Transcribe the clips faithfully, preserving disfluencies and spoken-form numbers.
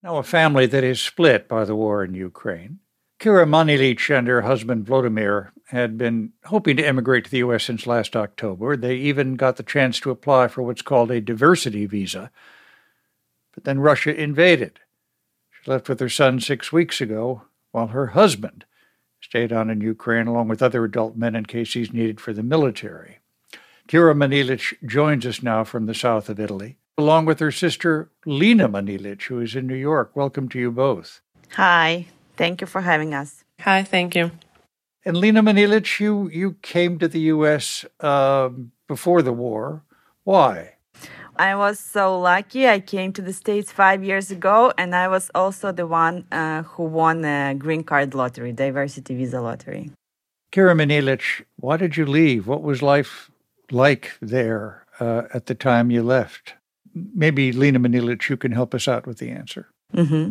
Now, a family that is split by the war in Ukraine. Kira Manilich and her husband Vladimir had been hoping to emigrate to the U S since last October. They even got the chance to apply for what's called a diversity visa. But then Russia invaded. She left with her son six weeks ago, while her husband stayed on in Ukraine along with other adult men in case he's needed for the military. Kira Manilich joins us now from the south of Italy, along with her sister Lena Manilich, who is in New York. Welcome to you both. Hi. Thank you for having us. Hi, thank you. And Lena Manilich, you, you came to the U S uh, before the war. Why? I was so lucky. I came to the States five years ago, and I was also the one uh, who won the green card lottery, diversity visa lottery. Kira Manilich, why did you leave? What was life like there uh, at the time you left? Maybe, Lena Manilich, you can help us out with the answer. Mm-hmm.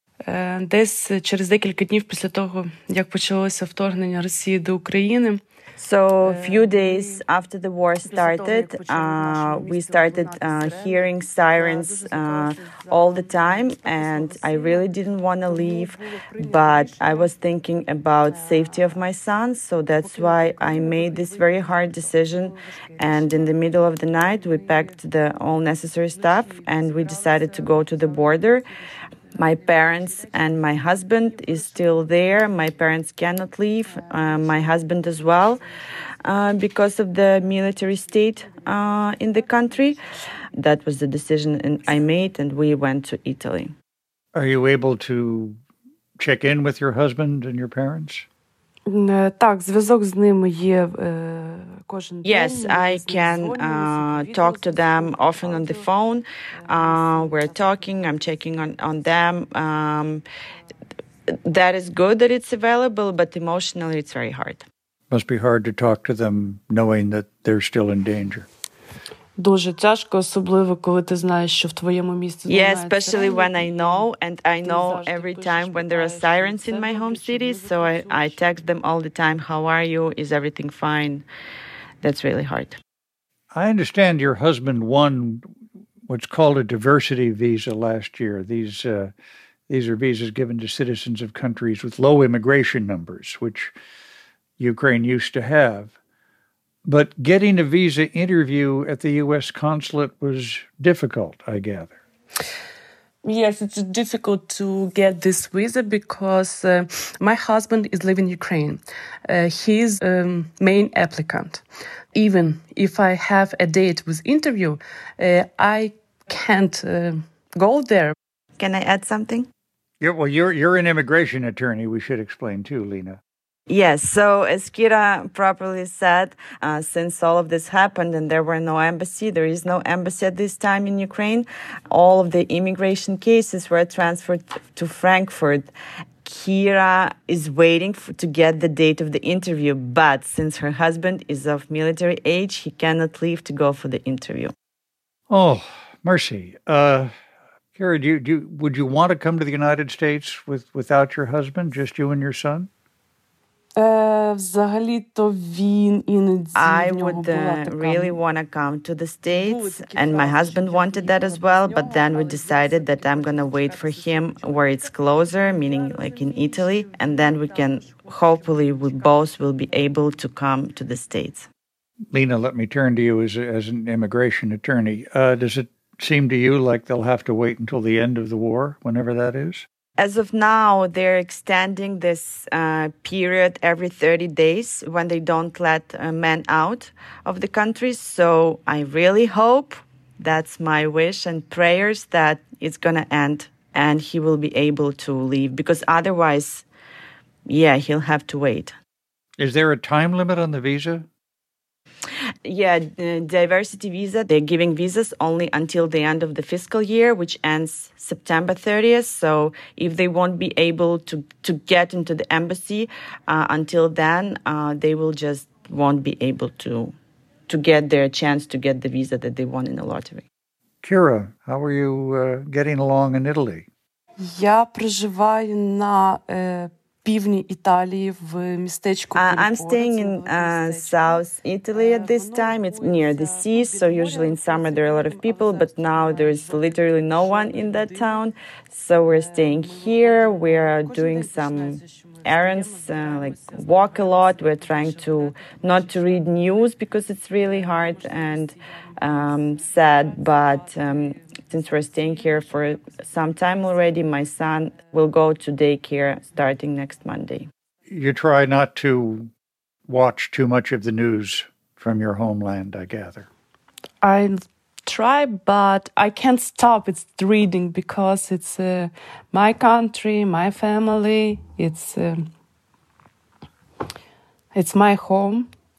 Десь через декілька днів після того, як почалося вторгнення Росії до України. So a few days after the war started, uh, we started uh, hearing sirens uh, all the time, and I really didn't want to leave, but I was thinking about safety of my son, so that's why I made this very hard decision, and in the middle of the night, we packed the all necessary stuff, and we decided to go to the border. My parents and my husband is still there. My parents cannot leave, uh, my husband as well, uh, because of the military state uh, in the country. That was the decision I made, and we went to Italy. Are you able to check in with your husband and your parents? Так, зв'язок з ними є кожен день. Yes, I can uh, talk to them often on the phone. Uh, we're talking, I'm checking on, on them. Um, that is good that it's available, but emotionally it's very hard. Must be hard to talk to them knowing that they're still in danger. Дуже тяжко, особливо, коли ти знаєш, що в твоєму місці Yeah, especially when I know, and I know every time when there are sirens in my home city, so I, I text them all the time, how are you, is everything fine? That's really hard. I understand your husband won what's called a diversity visa last year. These, uh, these are visas given to citizens of countries with low immigration numbers, which Ukraine used to have. But getting a visa interview at the U S consulate was difficult, I gather. Yes, it's difficult to get this visa because uh, my husband is living in Ukraine. Uh, he's the um, main applicant. Even if I have a date with interview, uh, I can't uh, go there. Can I add something? Yeah, well, you're you're an immigration attorney. We should explain too, Lena. Yes, so as Kira properly said, uh, since all of this happened and there were no embassy, there is no embassy at this time in Ukraine, all of the immigration cases were transferred to Frankfurt. Kira is waiting for, to get the date of the interview, but since her husband is of military age, he cannot leave to go for the interview. Oh, mercy. Uh, Kira, do you, do you, would you want to come to the United States with, without your husband, just you and your son? Взагалі-то він іноді I would uh, really want to come to the States, and my husband wanted that as well, but then we decided that I'm going to wait for him where it's closer, meaning like in Italy, and then we can, hopefully we both will be able to come to the States. Lena, let me turn to you as, a, as an immigration attorney. Uh, does it seem to you like they'll have to wait until the end of the war, whenever that is? As of now, they're extending this uh, period every thirty days when they don't let uh, men out of the country. So I really hope, that's my wish and prayers, that it's going to end and he will be able to leave. Because otherwise, yeah, he'll have to wait. Is there a time limit on the visa? Yeah, the diversity visa, they're giving visas only until the end of the fiscal year, which ends September thirtieth. So if they won't be able to, to get into the embassy uh, until then, uh, they will just won't be able to to get their chance to get the visa that they won in the lottery. Kira, how are you uh, getting along in Italy? Я проживаю на півдні Італії, в містечку Uh, I'm Піліпоро. staying Це in велике uh, містечко. South Italy at this time. It's near the sea, so usually in summer there are a lot of people, but now there's literally no one in that town. So we're staying here. We are doing some errands, uh, like walk a lot. We're trying to not to read news because it's really hard and um, sad, but um, since we're staying here for some time already, my son will go to daycare starting next Monday. You try not to watch too much of the news from your homeland, I gather. I try, but I can't stop it's reading because it's uh, my country, my family. It's um it's my home.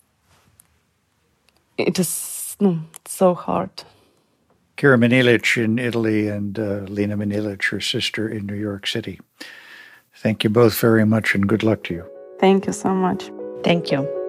It is no, so hard. Kira Manilic in Italy and uh, Lena Manilic, her sister, in New York City. Thank you both very much and good luck to you. Thank you so much. Thank you.